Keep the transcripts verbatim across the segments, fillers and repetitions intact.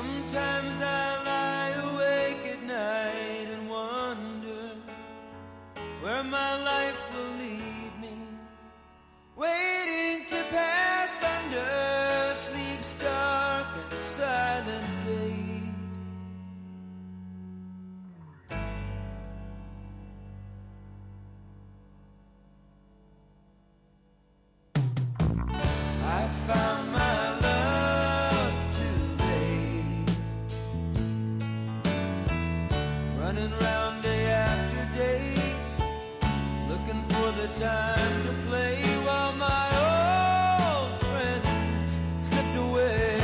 Sometimes I lie awake at night and wonder where my life will lead me, waiting to pass under sleep's dark and silent gate. I found my love too late, running round day after day, looking for the time to play while my old friends slipped away.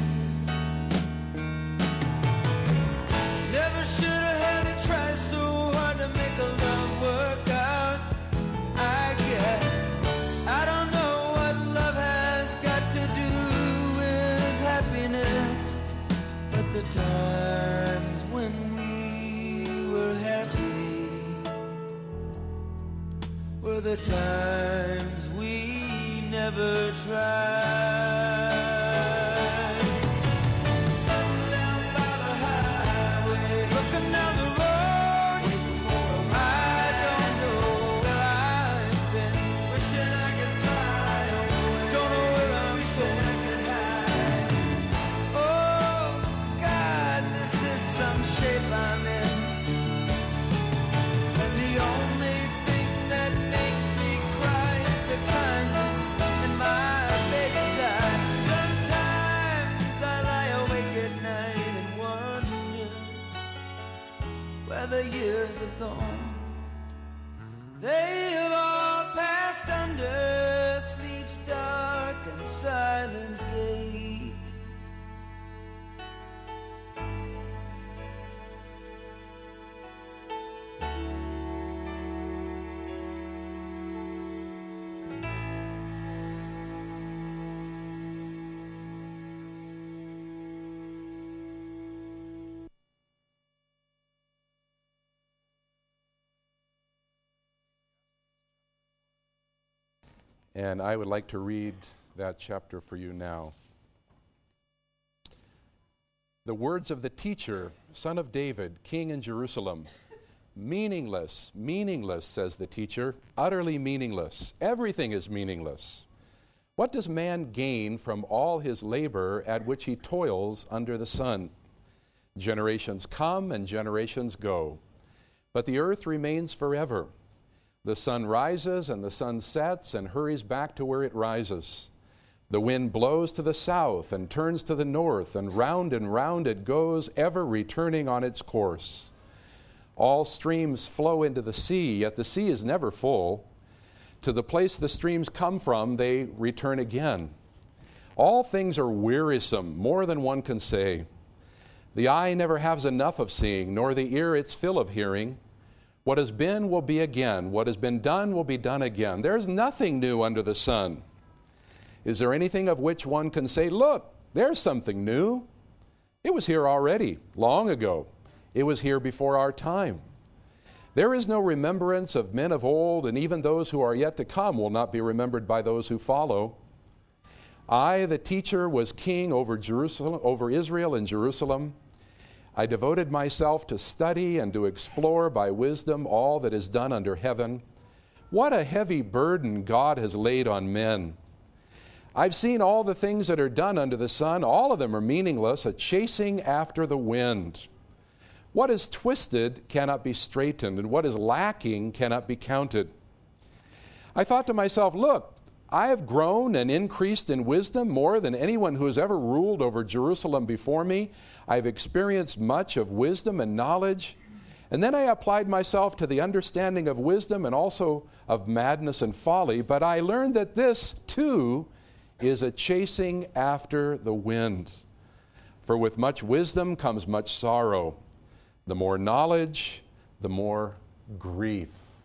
Never should have had to try so hard to make a love work out, I guess. I don't know what love has got to do with happiness, but the times when we were happy were the times we never tried. Sitting down by the highway, looking down the road, I don't know where I've been, wishing I could fly away, don't know where I'm going. Oh God, this is some shape I'm in, and the only thing that makes me cry is the kindness in my baby's eye. Sometimes I lie awake at night and wonder where the years have gone. They have all passed under sleep's dark and silent gate. And I would like to read that chapter for you now. The words of the teacher, son of David, king in Jerusalem. Meaningless, meaningless, says the teacher, utterly meaningless. Everything is meaningless. What does man gain from all his labor at which he toils under the sun? Generations come and generations go, but the earth remains forever. The sun rises and the sun sets and hurries back to where it rises. The wind blows to the south and turns to the north, and round and round it goes, ever returning on its course. All streams flow into the sea, yet the sea is never full. To the place the streams come from, they return again. All things are wearisome, more than one can say. The eye never has enough of seeing, nor the ear its fill of hearing. What has been will be again. What has been done will be done again. There is nothing new under the sun. Is there anything of which one can say, look, there's something new? It was here already, long ago. It was here before our time. There is no remembrance of men of old, and even those who are yet to come will not be remembered by those who follow. I, the teacher, was king over Jerusalem, over Israel and Jerusalem. I devoted myself to study and to explore by wisdom all that is done under heaven. What a heavy burden God has laid on men. I've seen all the things that are done under the sun. All of them are meaningless, a chasing after the wind. What is twisted cannot be straightened, and what is lacking cannot be counted. I thought to myself, look, I have grown and increased in wisdom more than anyone who has ever ruled over Jerusalem before me. I've experienced much of wisdom and knowledge. And then I applied myself to the understanding of wisdom and also of madness and folly. But I learned that this, too, is a chasing after the wind. For with much wisdom comes much sorrow. The more knowledge, the more grief.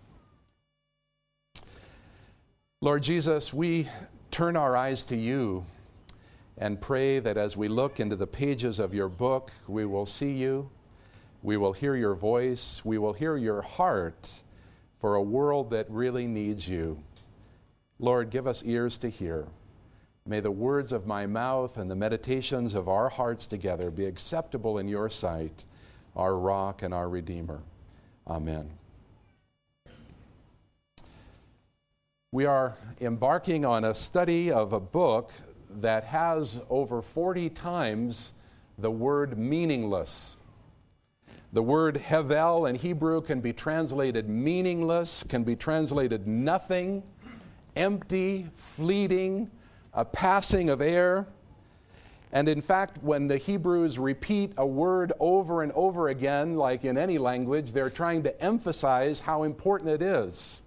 Lord Jesus, we turn our eyes to you and pray that as we look into the pages of your book, we will see you, we will hear your voice, we will hear your heart for a world that really needs you. Lord, give us ears to hear. May the words of my mouth and the meditations of our hearts together be acceptable in your sight, our rock and our Redeemer. Amen. We are embarking on a study of a book that has over forty times the word meaningless. The word hevel in Hebrew can be translated meaningless, can be translated nothing, empty, fleeting, a passing of air. And in fact, when the Hebrews repeat a word over and over again, like in any language, they're trying to emphasize how important it is.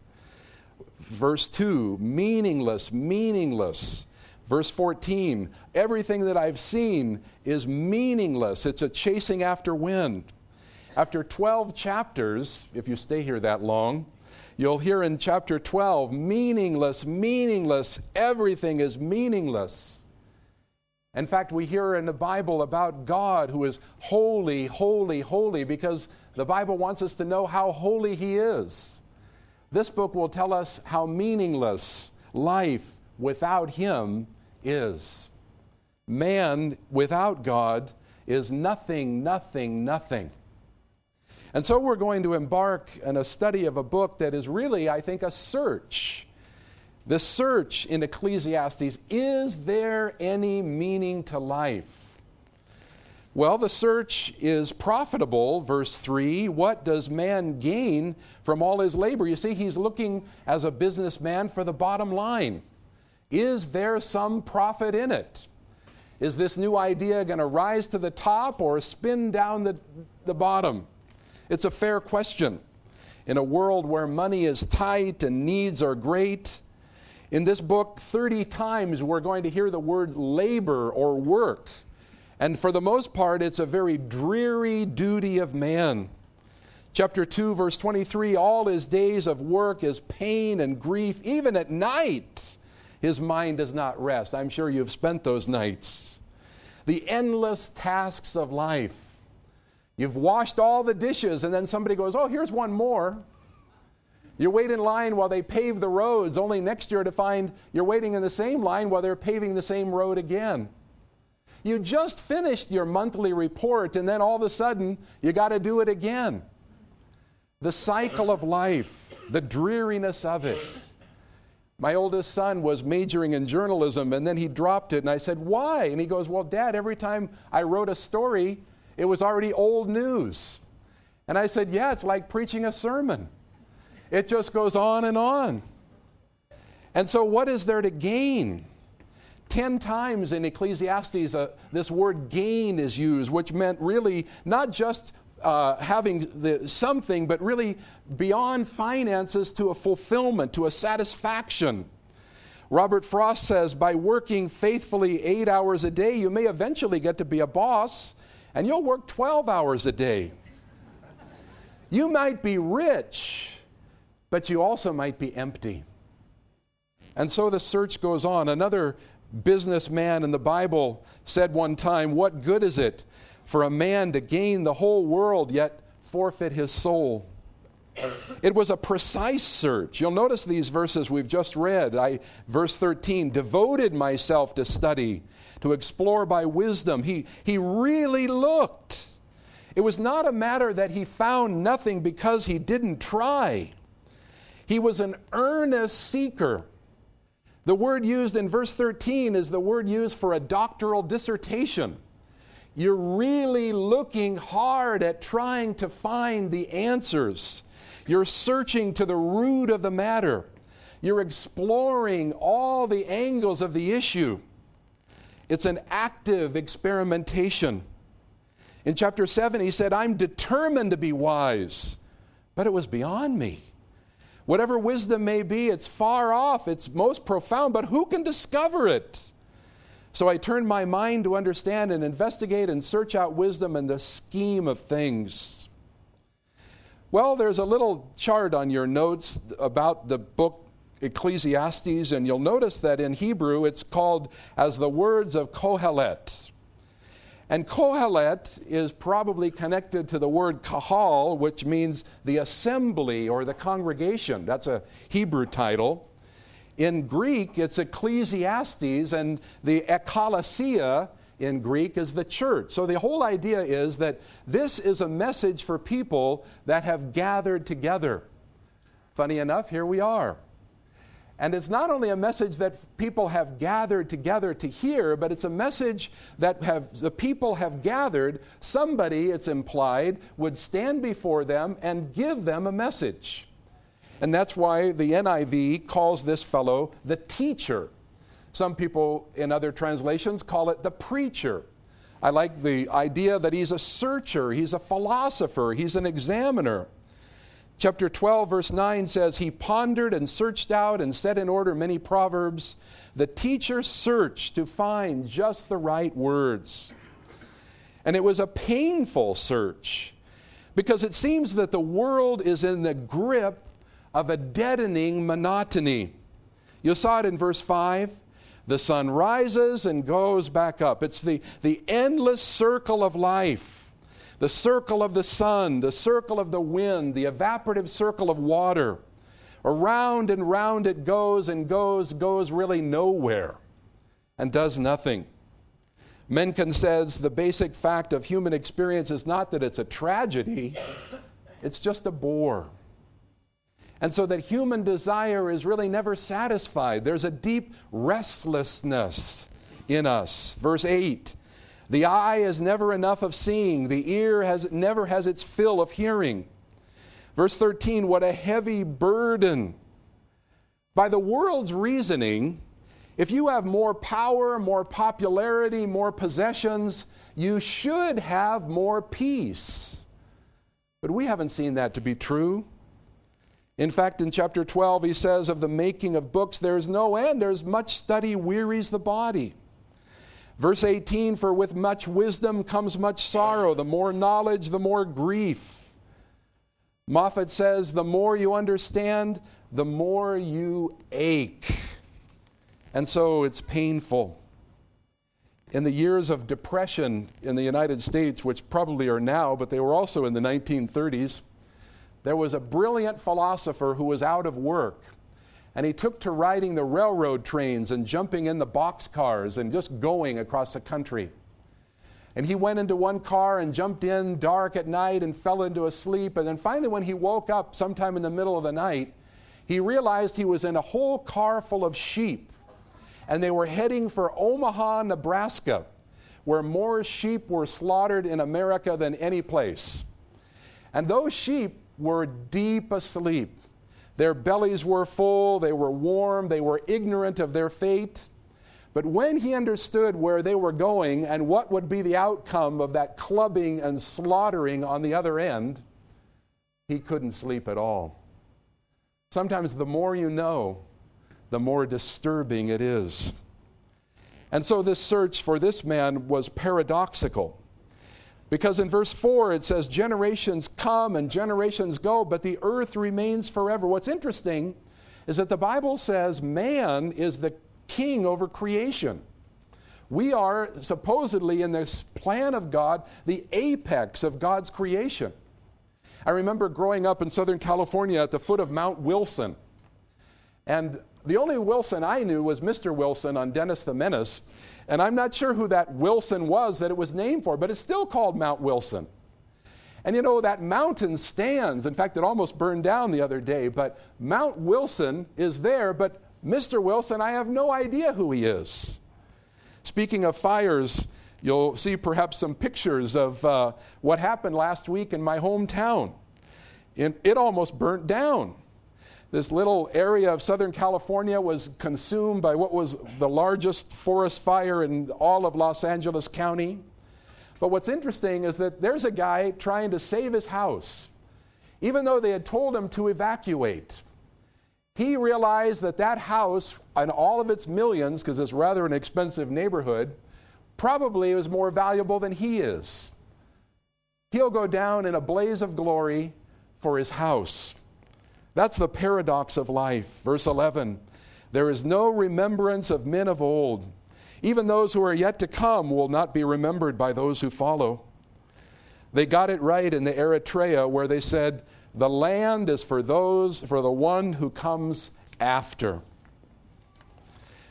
Verse two, meaningless, meaningless. Verse fourteen, everything that I've seen is meaningless. It's a chasing after wind. After twelve chapters, if you stay here that long, you'll hear in chapter twelve, meaningless, meaningless, everything is meaningless. In fact, we hear in the Bible about God who is holy, holy, holy, because the Bible wants us to know how holy He is. This book will tell us how meaningless life without Him is. Man without God is nothing, nothing, nothing. And so we're going to embark on a study of a book that is really, I think, a search. The search in Ecclesiastes, is there any meaning to life? Well, the search is profitable, verse three. What does man gain from all his labor? You see, he's looking as a businessman for the bottom line. Is there some profit in it? Is this new idea going to rise to the top or spin down the, the bottom? It's a fair question. In a world where money is tight and needs are great, in this book, thirty times we're going to hear the word labor or work. And for the most part, it's a very dreary duty of man. Chapter two, verse twenty-three, all his days of work is pain and grief. Even at night, his mind does not rest. I'm sure you've spent those nights. The endless tasks of life. You've washed all the dishes, and then somebody goes, oh, here's one more. You wait in line while they pave the roads, only next year to find you're waiting in the same line while they're paving the same road again. You just finished your monthly report, and then all of a sudden, you got to do it again. The cycle of life, the dreariness of it. My oldest son was majoring in journalism, and then he dropped it, and I said, why? And he goes, well, Dad, every time I wrote a story, it was already old news. And I said, yeah, it's like preaching a sermon. It just goes on and on. And so what is there to gain? Ten times in Ecclesiastes, uh, this word gain is used, which meant really not just uh, having the, something, but really beyond finances to a fulfillment, to a satisfaction. Robert Frost says, by working faithfully eight hours a day, you may eventually get to be a boss, and you'll work twelve hours a day. You might be rich, but you also might be empty. And so the search goes on. Another businessman in the Bible said one time, what good is it for a man to gain the whole world yet forfeit his soul? It was a precise search. You'll notice these verses we've just read. I, verse thirteen, devoted myself to study, to explore by wisdom. He, he really looked. It was not a matter that he found nothing because he didn't try. He was an earnest seeker. The word used in verse thirteen is the word used for a doctoral dissertation. You're really looking hard at trying to find the answers. You're searching to the root of the matter. You're exploring all the angles of the issue. It's an active experimentation. In chapter seven, he said, I'm determined to be wise, but it was beyond me. Whatever wisdom may be, it's far off, it's most profound, but who can discover it? So I turned my mind to understand and investigate and search out wisdom in the scheme of things. Well, there's a little chart on your notes about the book Ecclesiastes, and you'll notice that in Hebrew it's called as the words of Kohelet. And Kohelet is probably connected to the word kahal, which means the assembly or the congregation. That's a Hebrew title. In Greek, it's Ecclesiastes, and the ekklesia in Greek is the church. So the whole idea is that this is a message for people that have gathered together. Funny enough, here we are. And it's not only a message that people have gathered together to hear, but it's a message that have the people have gathered. Somebody, it's implied, would stand before them and give them a message. And that's why the N I V calls this fellow the teacher. Some people in other translations call it the preacher. I like the idea that he's a searcher, he's a philosopher, he's an examiner. Chapter twelve, verse nine says, he pondered and searched out and set in order many proverbs. The teacher searched to find just the right words. And it was a painful search, because it seems that the world is in the grip of a deadening monotony. You saw it in verse five. The sun rises and goes back up. It's the, the endless circle of life. The circle of the sun, the circle of the wind, the evaporative circle of water. Around and round it goes and goes, goes really nowhere and does nothing. Mencken says the basic fact of human experience is not that it's a tragedy, it's just a bore. And so that human desire is really never satisfied. There's a deep restlessness in us. Verse eight, the eye is never enough of seeing. The ear has never has its fill of hearing. Verse thirteen, what a heavy burden. By the world's reasoning, if you have more power, more popularity, more possessions, you should have more peace. But we haven't seen that to be true. In fact, in chapter twelve, he says of the making of books, there is no end. There's much study wearies the body. Verse eighteen, for with much wisdom comes much sorrow. The more knowledge, the more grief. Moffat says, the more you understand, the more you ache. And so it's painful. In the years of depression in the United States, which probably are now, but they were also in the nineteen thirties, there was a brilliant philosopher who was out of work. And he took to riding the railroad trains and jumping in the boxcars and just going across the country. And he went into one car and jumped in dark at night and fell into a sleep. And then finally when he woke up sometime in the middle of the night, he realized he was in a whole car full of sheep. And they were heading for Omaha, Nebraska, where more sheep were slaughtered in America than any place. And those sheep were deep asleep. Their bellies were full, they were warm, they were ignorant of their fate. But when he understood where they were going and what would be the outcome of that clubbing and slaughtering on the other end, he couldn't sleep at all. Sometimes the more you know, the more disturbing it is. And so this search for this man was paradoxical. Because in verse four it says, generations come and generations go, but the earth remains forever. What's interesting is that the Bible says man is the king over creation. We are supposedly in this plan of God, the apex of God's creation. I remember growing up in Southern California at the foot of Mount Wilson. And the only Wilson I knew was Mister Wilson on Dennis the Menace. And I'm not sure who that Wilson was that it was named for, but it's still called Mount Wilson. And you know, that mountain stands. In fact, it almost burned down the other day, but Mount Wilson is there, but Mister Wilson, I have no idea who he is. Speaking of fires, you'll see perhaps some pictures of uh, what happened last week in my hometown. It, it almost burnt down. This little area of Southern California was consumed by what was the largest forest fire in all of Los Angeles County. But what's interesting is that there's a guy trying to save his house, even though they had told him to evacuate. He realized that that house and all of its millions, because it's rather an expensive neighborhood, probably is more valuable than he is. He'll go down in a blaze of glory for his house. That's the paradox of life. Verse eleven, there is no remembrance of men of old. Even those who are yet to come will not be remembered by those who follow. They got it right in the Eritrea where they said, the land is for those, for the one who comes after.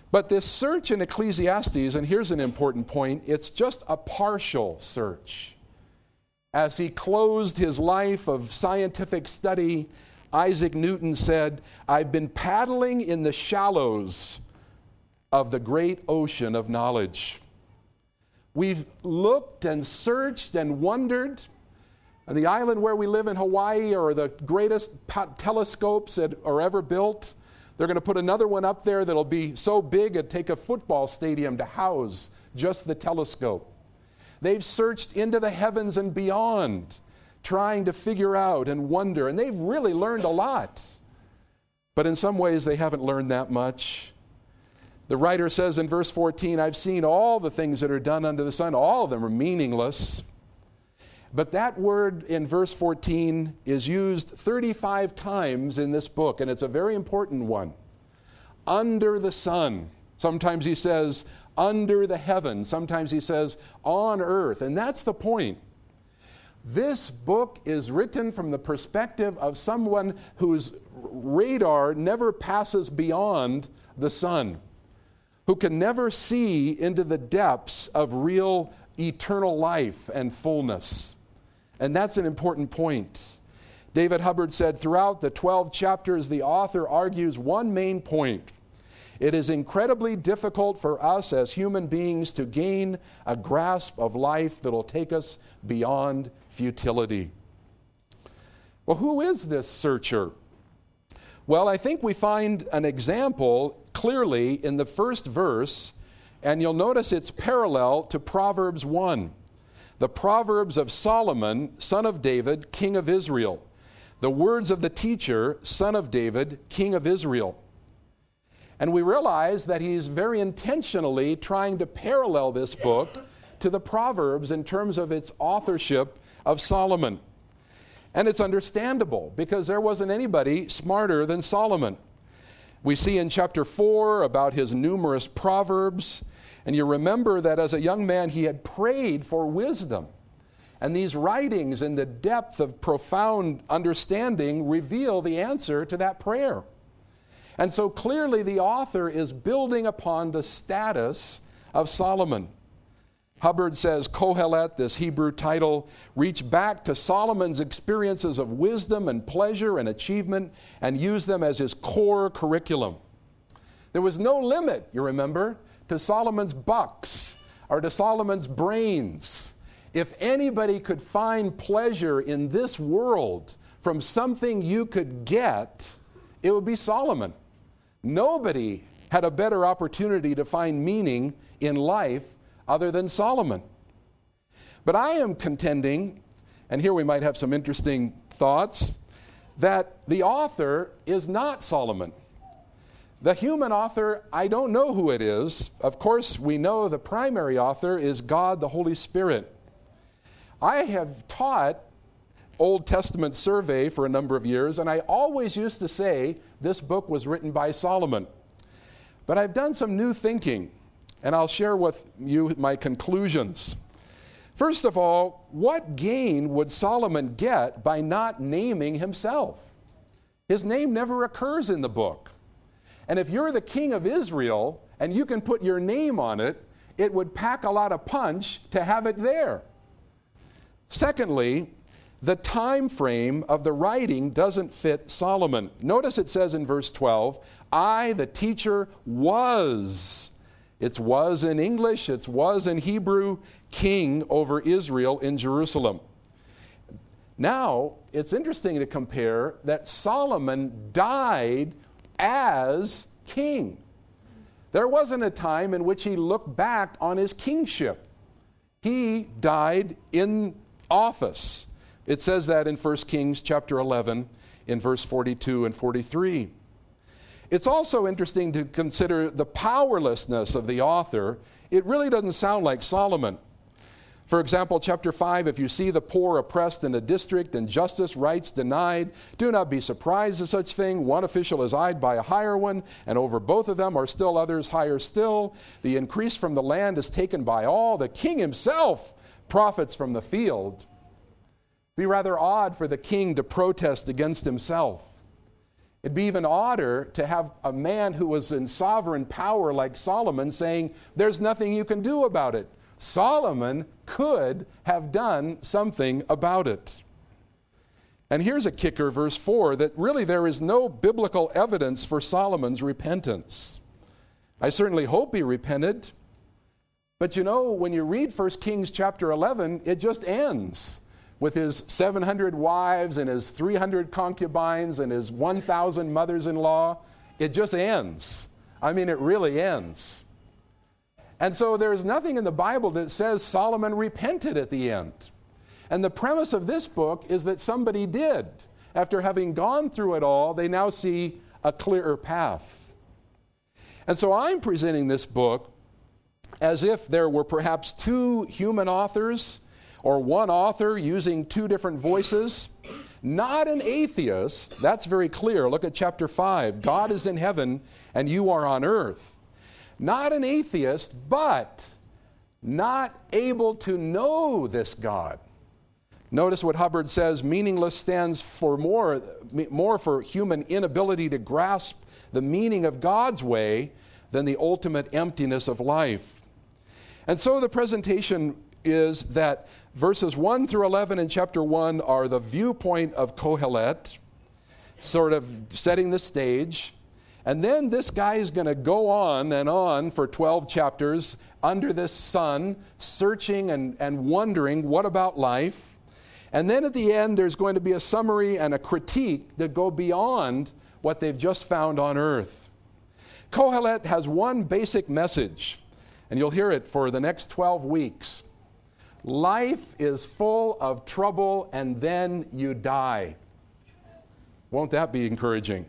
But this search in Ecclesiastes, and here's an important point, it's just a partial search. As he closed his life of scientific study, Isaac Newton said, "I've been paddling in the shallows of the great ocean of knowledge." We've looked and searched and wondered. And the island where we live in Hawaii are the greatest telescopes that are ever built. They're going to put another one up there that'll be so big it'd take a football stadium to house just the telescope. They've searched into the heavens and beyond, trying to figure out and wonder, and they've really learned a lot. But in some ways, they haven't learned that much. The writer says in verse fourteen, "I've seen all the things that are done under the sun. All of them are meaningless." But that word in verse fourteen is used thirty-five times in this book, and it's a very important one. Under the sun. Sometimes he says, under the heaven. Sometimes he says, on earth. And that's the point. This book is written from the perspective of someone whose radar never passes beyond the sun, who can never see into the depths of real eternal life and fullness. And that's an important point. David Hubbard said, throughout the twelve chapters, the author argues one main point. It is incredibly difficult for us as human beings to gain a grasp of life that will take us beyond futility. Well, who is this searcher? Well, I think we find an example clearly in the first verse, and you'll notice it's parallel to Proverbs one. The Proverbs of Solomon, son of David, king of Israel. The words of the teacher, son of David, king of Israel. And we realize that he's very intentionally trying to parallel this book to the Proverbs in terms of its authorship of Solomon. And it's understandable because there wasn't anybody smarter than Solomon. We see in chapter four about his numerous proverbs. And you remember that as a young man, he had prayed for wisdom. And these writings in the depth of profound understanding reveal the answer to that prayer. And so clearly the author is building upon the status of Solomon. Hubbard says Kohelet, this Hebrew title, reached back to Solomon's experiences of wisdom and pleasure and achievement and used them as his core curriculum. There was no limit, you remember, to Solomon's bucks or to Solomon's brains. If anybody could find pleasure in this world from something you could get, it would be Solomon. Nobody had a better opportunity to find meaning in life other than Solomon. But I am contending, and here we might have some interesting thoughts, that the author is not Solomon. The human author, I don't know who it is. Of course, we know the primary author is God, the Holy Spirit. I have taught Old Testament survey for a number of years, and I always used to say this book was written by Solomon. But I've done some new thinking, and I'll share with you my conclusions. First of all, what gain would Solomon get by not naming himself? His name never occurs in the book. And if you're the king of Israel and you can put your name on it, it would pack a lot of punch to have it there. Secondly, the time frame of the writing doesn't fit Solomon. Notice it says in verse twelve, I, the teacher, was. It's was in English, it's was in Hebrew, king over Israel in Jerusalem. Now, it's interesting to compare that Solomon died as king. There wasn't a time in which he looked back on his kingship. He died in office. It says that in First Kings chapter eleven in verse forty-two and forty-three. It's also interesting to consider the powerlessness of the author. It really doesn't sound like Solomon. For example, chapter five, if you see the poor oppressed in a district and justice rights denied, do not be surprised at such thing. One official is eyed by a higher one, and over both of them are still others higher still. The increase from the land is taken by all. The king himself profits from the field. Be rather odd for the king to protest against himself. It'd be even odder to have a man who was in sovereign power like Solomon saying, there's nothing you can do about it. Solomon could have done something about it. And here's a kicker, verse four, that really there is no biblical evidence for Solomon's repentance. I certainly hope he repented. But you know, when you read First Kings chapter eleven, it just ends with his seven hundred wives and his three hundred concubines and his one thousand mothers-in-law. It just ends. I mean, it really ends. And so there's nothing in the Bible that says Solomon repented at the end. And the premise of this book is that somebody did. After having gone through it all, they now see a clearer path. And so I'm presenting this book as if there were perhaps two human authors or one author using two different voices. Not an atheist. That's very clear. Look at chapter five. God is in heaven and you are on earth. Not an atheist, but not able to know this God. Notice what Hubbard says, meaningless stands for more, more for human inability to grasp the meaning of God's way than the ultimate emptiness of life. And so the presentation is that verses one through eleven in chapter one are the viewpoint of Kohelet, sort of setting the stage. And then this guy is going to go on and on for twelve chapters under this sun, searching and, and wondering, what about life? And then at the end, there's going to be a summary and a critique that go beyond what they've just found on earth. Kohelet has one basic message, and you'll hear it for the next twelve weeks. Life is full of trouble, and then you die. Won't that be encouraging?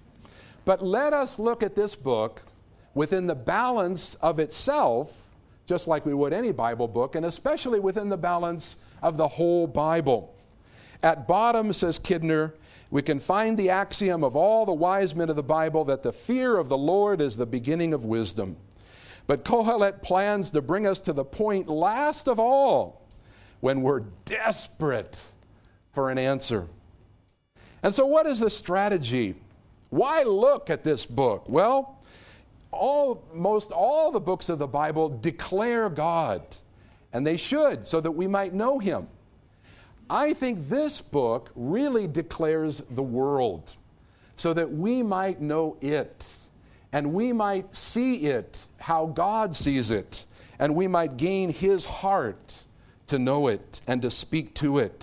But let us look at this book within the balance of itself, just like we would any Bible book, and especially within the balance of the whole Bible. At bottom, says Kidner, we can find the axiom of all the wise men of the Bible that the fear of the Lord is the beginning of wisdom. But Kohelet plans to bring us to the point last of all, when we're desperate for an answer. And so what is the strategy? Why look at this book? Well, almost all the books of the Bible declare God, and they should, so that we might know Him. I think this book really declares the world, so that we might know it, and we might see it how God sees it, and we might gain His heart to know it and to speak to it.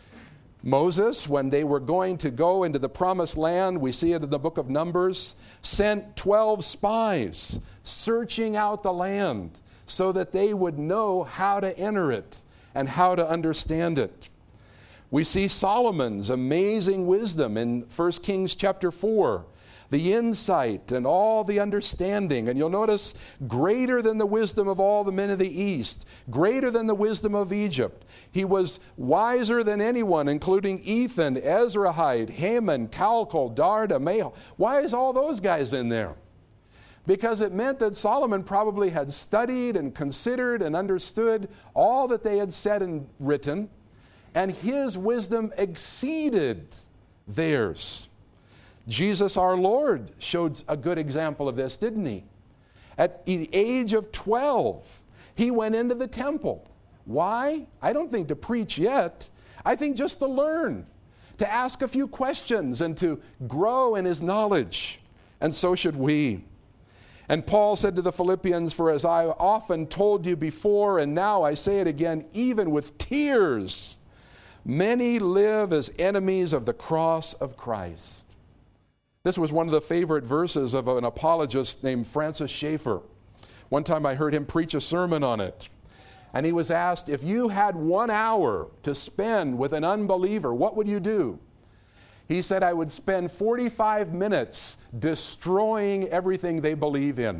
Moses, when they were going to go into the promised land, we see it in the book of Numbers, sent twelve spies searching out the land so that they would know how to enter it and how to understand it. We see Solomon's amazing wisdom in First Kings chapter four, the insight and all the understanding. And you'll notice, greater than the wisdom of all the men of the East, greater than the wisdom of Egypt. He was wiser than anyone, including Ethan, Ezrahite, Haman, Calcol, Darda, Mahal. Why is all those guys in there? Because it meant that Solomon probably had studied and considered and understood all that they had said and written, and his wisdom exceeded theirs. Jesus our Lord showed a good example of this, didn't he? At the age of twelve, he went into the temple. Why? I don't think to preach yet. I think just to learn, to ask a few questions and to grow in his knowledge. And so should we. And Paul said to the Philippians, "For as I often told you before, and now I say it again, even with tears, many live as enemies of the cross of Christ." This was one of the favorite verses of an apologist named Francis Schaeffer. One time I heard him preach a sermon on it. And he was asked, if you had one hour to spend with an unbeliever, what would you do? He said, I would spend forty-five minutes destroying everything they believe in,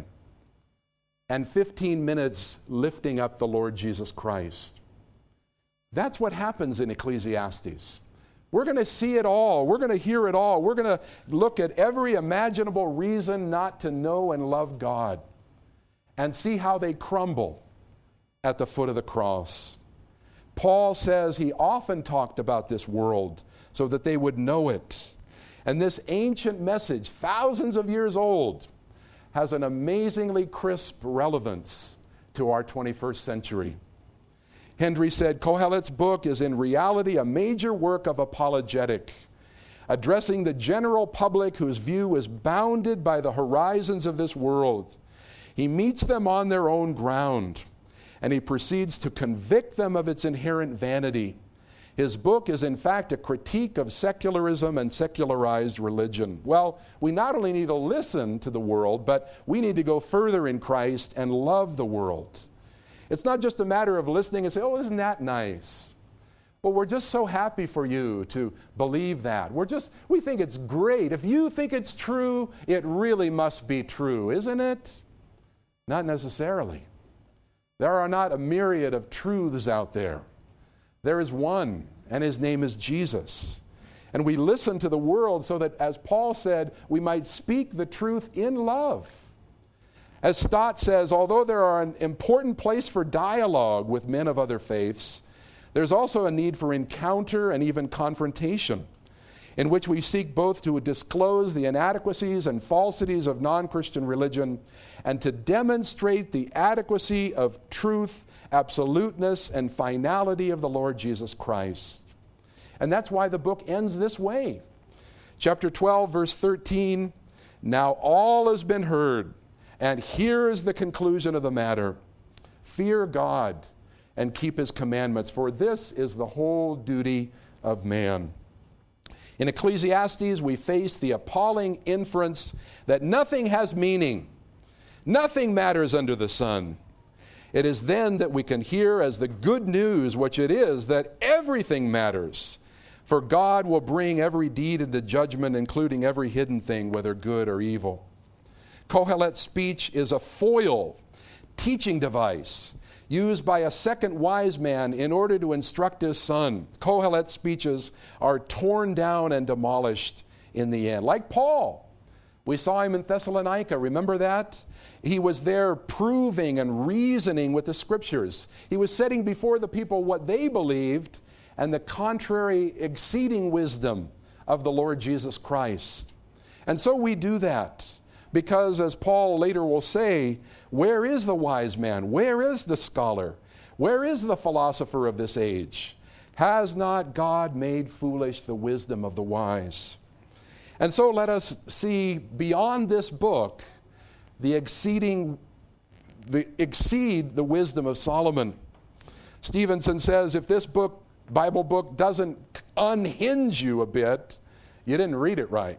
and fifteen minutes lifting up the Lord Jesus Christ. That's what happens in Ecclesiastes. We're going to see it all. We're going to hear it all. We're going to look at every imaginable reason not to know and love God and see how they crumble at the foot of the cross. Paul says he often talked about this world so that they would know it. And this ancient message, thousands of years old, has an amazingly crisp relevance to our twenty-first century. Hendry said, Kohelet's book is in reality a major work of apologetic, addressing the general public whose view is bounded by the horizons of this world. He meets them on their own ground, and he proceeds to convict them of its inherent vanity. His book is in fact a critique of secularism and secularized religion. Well, we not only need to listen to the world, but we need to go further in Christ and love the world. It's not just a matter of listening and say, oh, isn't that nice? Well, we're just so happy for you to believe that. We're just, we think it's great. If you think it's true, it really must be true, isn't it? Not necessarily. There are not a myriad of truths out there. There is one, and his name is Jesus. And we listen to the world so that, as Paul said, we might speak the truth in love. As Stott says, although there are an important place for dialogue with men of other faiths, there's also a need for encounter and even confrontation, in which we seek both to disclose the inadequacies and falsities of non-Christian religion and to demonstrate the adequacy of truth, absoluteness, and finality of the Lord Jesus Christ. And that's why the book ends this way. Chapter twelve, verse thirteen, now all has been heard, and here is the conclusion of the matter. Fear God and keep his commandments, for this is the whole duty of man. In Ecclesiastes, we face the appalling inference that nothing has meaning. Nothing matters under the sun. It is then that we can hear as the good news, which it is, that everything matters. For God will bring every deed into judgment, including every hidden thing, whether good or evil. Kohelet's speech is a foil, teaching device, used by a second wise man in order to instruct his son. Kohelet's speeches are torn down and demolished in the end. Like Paul. We saw him in Thessalonica, remember that? He was there proving and reasoning with the Scriptures. He was setting before the people what they believed and the contrary exceeding wisdom of the Lord Jesus Christ. And so we do that because, as Paul later will say, where is the wise man? Where is the scholar? Where is the philosopher of this age? Has not God made foolish the wisdom of the wise? And so let us see beyond this book the exceeding, the exceed the wisdom of Solomon. Stevenson says, if this book, Bible book, doesn't unhinge you a bit, you didn't read it right.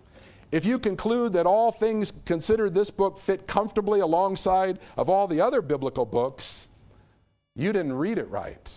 If you conclude that all things considered this book fit comfortably alongside of all the other biblical books, you didn't read it right.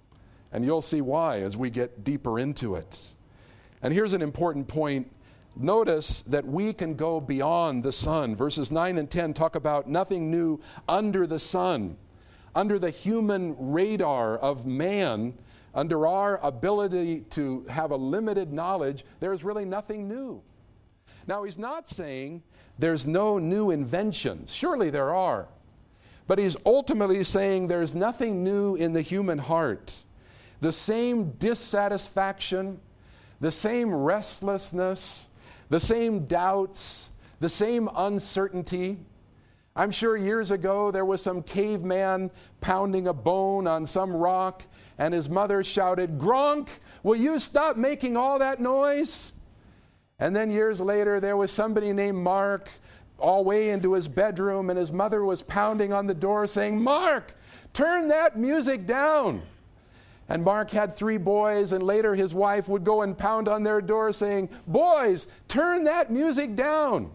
And you'll see why as we get deeper into it. And here's an important point. Notice that we can go beyond the sun. Verses nine and ten talk about nothing new under the sun. Under the human radar of man, under our ability to have a limited knowledge, there's really nothing new. Now, he's not saying there's no new inventions. Surely there are. But he's ultimately saying there's nothing new in the human heart. The same dissatisfaction, the same restlessness, the same doubts, the same uncertainty. I'm sure years ago there was some caveman pounding a bone on some rock, and his mother shouted, "Gronk, will you stop making all that noise?" And then years later there was somebody named Mark all way into his bedroom, and his mother was pounding on the door saying, "Mark, turn that music down." And Mark had three boys, and later his wife would go and pound on their door saying, "Boys, turn that music down."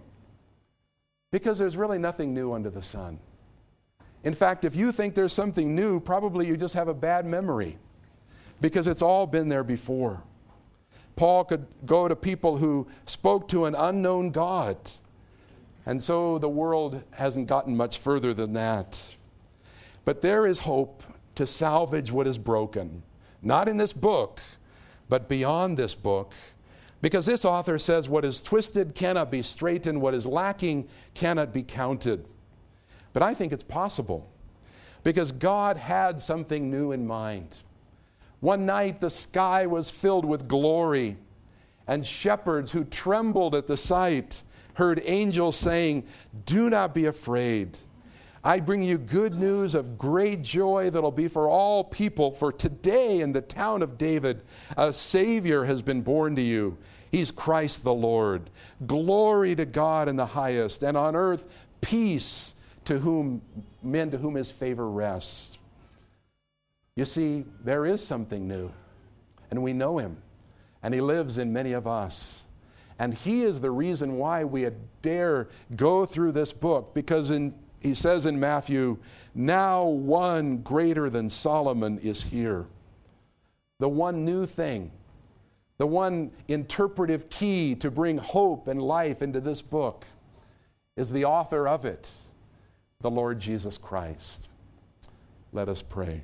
Because there's really nothing new under the sun. In fact, if you think there's something new, probably you just have a bad memory, because it's all been there before. Paul could go to people who spoke to an unknown God, and so the world hasn't gotten much further than that. But there is hope to salvage what is broken, not in this book, but beyond this book, because this author says what is twisted cannot be straightened, what is lacking cannot be counted. But I think it's possible, because God had something new in mind. One night the sky was filled with glory, and shepherds who trembled at the sight heard angels saying, "Do not be afraid. I bring you good news of great joy that'll be for all people. For today in the town of David, a Savior has been born to you. He's Christ the Lord. Glory to God in the highest, and on earth peace to whom men to whom his favor rests." You see, there is something new, and we know him, and he lives in many of us. And he is the reason why we dare go through this book, because in he says in Matthew, "Now one greater than Solomon is here." The one new thing, the one interpretive key to bring hope and life into this book is the author of it, the Lord Jesus Christ. Let us pray.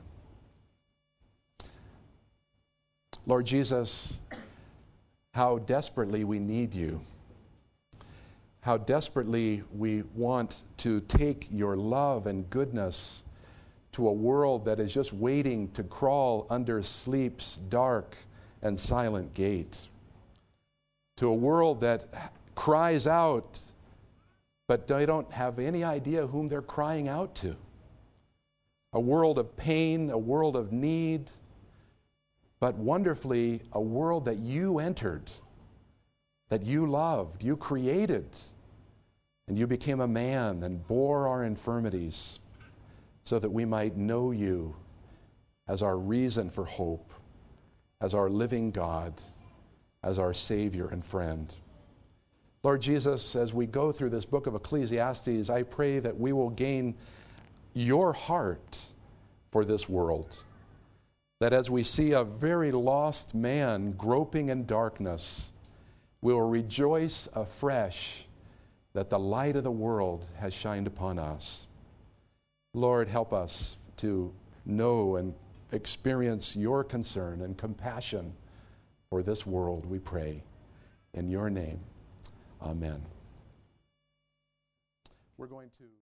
Lord Jesus, how desperately we need you. How desperately we want to take your love and goodness to a world that is just waiting to crawl under sleep's dark and silent gate. To a world that cries out, but they don't have any idea whom they're crying out to. A world of pain, a world of need, but wonderfully, a world that you entered, that you loved, you created, and you became a man and bore our infirmities so that we might know you as our reason for hope, as our living God, as our Savior and friend. Lord Jesus, as we go through this book of Ecclesiastes, I pray that we will gain your heart for this world. That as we see a very lost man groping in darkness, we will rejoice afresh that the light of the world has shined upon us. Lord, help us to know and experience your concern and compassion for this world, we pray. In your name, amen. We're going to